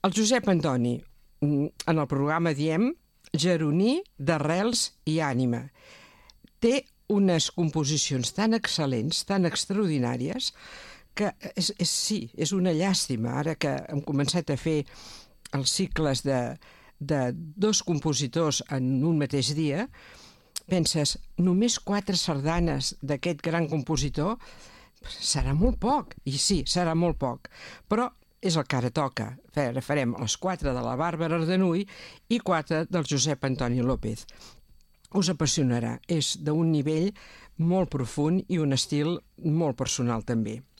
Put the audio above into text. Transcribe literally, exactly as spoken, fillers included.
El Josep Antoni, en el programa diem geroní d'arrels i ànima. Té unes composicions tan excel·lents, tan extraordinàries, que és, és, sí, és una llàstima, ara que hem començat a fer els cicles de, de dos compositors en un mateix dia, penses, només quatre sardanes d'aquest gran compositor serà molt poc, i sí, serà molt poc, però és el que ara toca. Farem les quatre de la Bàrbara Ardanuy i quatre del Josep Antoni López. Us apassionarà, és d'un nivell molt profund i un estil molt personal també.